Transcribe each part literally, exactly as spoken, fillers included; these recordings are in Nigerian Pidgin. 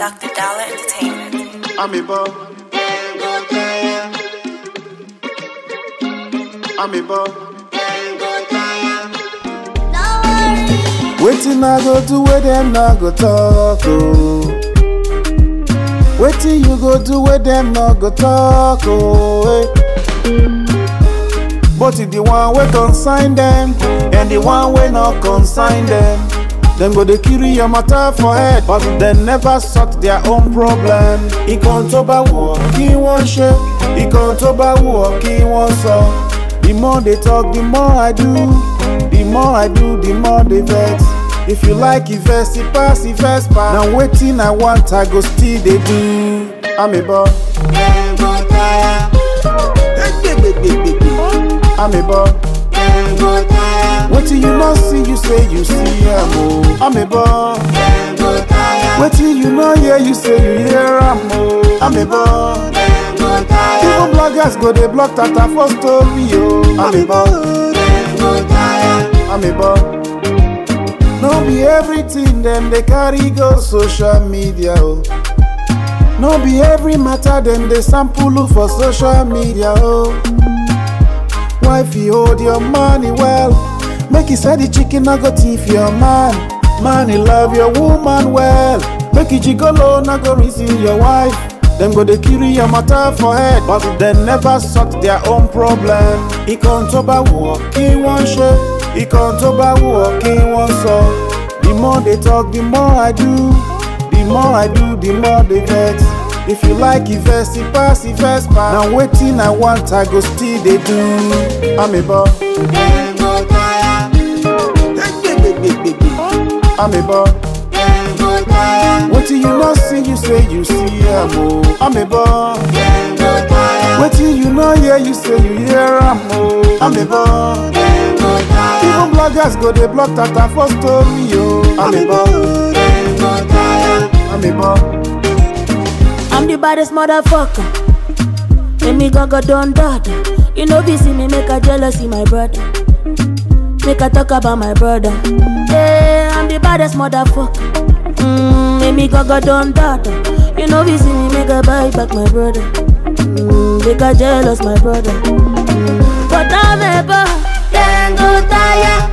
Doctor Dollar Entertainment. I'm a boy. I'm a boy. Waiting I go do where them not go talk oh. Waiting you go do where them not go talk oh. Eh. But if the one we consign them and the one we not consign them, them go they carry your matter for head, but they never sort their own problem. He can't over walk, he won't share. He can't over walk, he won't solve. The more they talk, the more I do. The more I do, the more they vex. If you like it first, it pass, it first pass. Now waiting I want, I go still they do. I'm a boy. I'm a boy. What till you not see, you say you see I'm oh. I'm a boy. What till you not hear, you say you hear I'm oh. I'm a boy. Even bloggers go they block that for story oh. I'm a boy. I'm a boy. No be everything them they carry go social media oh. No be every matter them they sample look for social media oh. Wifey hold your money well. Make you say the chicken I go thief your man. Man he love your woman well. Make you gigolo na go reason your wife. Them go they carry your matter for head, but they never sort their own problem. He can't over walk, he won't share. He can't over walk, he won't solve. The more they talk, the more I do. The more I do, the more they vex. If you like it first, it pass, it first pass. Now waiting I want, I go still they do. I'm a boy. I'm a boy. What till you not see, you say you see I'm oh. I'm a boy. What till you not hear, you say you hear I'm oh. I'm a boy. Even bloggers go they block that for story oh. I'm a boy. I'm a boy. I'm the baddest motherfucker. Make me go go down daughter. You know we see me make a jealousy my brother. Make a talk about my brother. Yeah, I'm the baddest motherfucker. Mm, make me go go down daughter. You know we see me make a buy back my brother. Mm, make a jealous my brother. Mm. But I'm a boy, then go tire.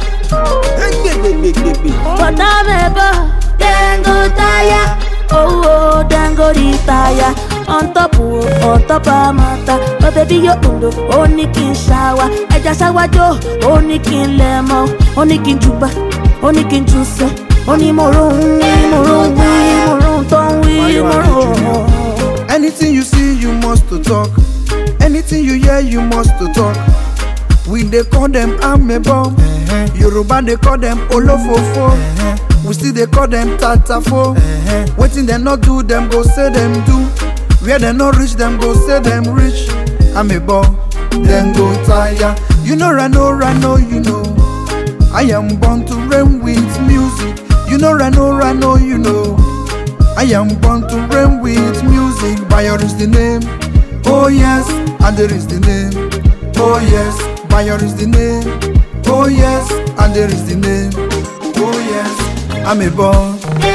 But I'm a boy, then go tire. Oh, oh, then go retire. On top, oh, on top of matter. But baby, you undo, only kin shower. I just shower Joe, only kin lemon, only kin chupa, only kin juice, only moron, moron, moron, don't we, moron. Anything you see, you must to talk. Anything you hear, you must to talk. We they call them amebo. Uh-huh. Yoruba they call them olofofo. Uh-huh. We still they call them tatafo. Uh-huh. Waiting they not do, them go say them do. Where they not reach, them go say them rich. Amebo, then go tire. You know Rano, Rano, you know. I am born to reign with music. You know Rano, Rano, you know. I am born to reign with music. Bayer is the name. Oh yes, and there is the name. Oh yes. Bayer is the name. Oh yes, and there is the name. Oh yes, I'm a boy.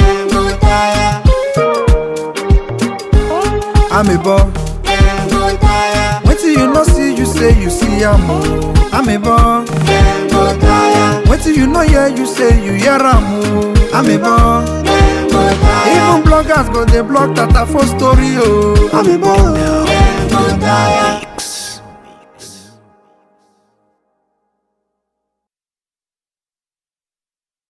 I'm a boy. Wait till you not see, you say you see I'm oh. I'm a boy. Wait till you not hear, you say you hear I'm oh. I'm a boy. Even bloggers go they block that for story oh. I'm a boy.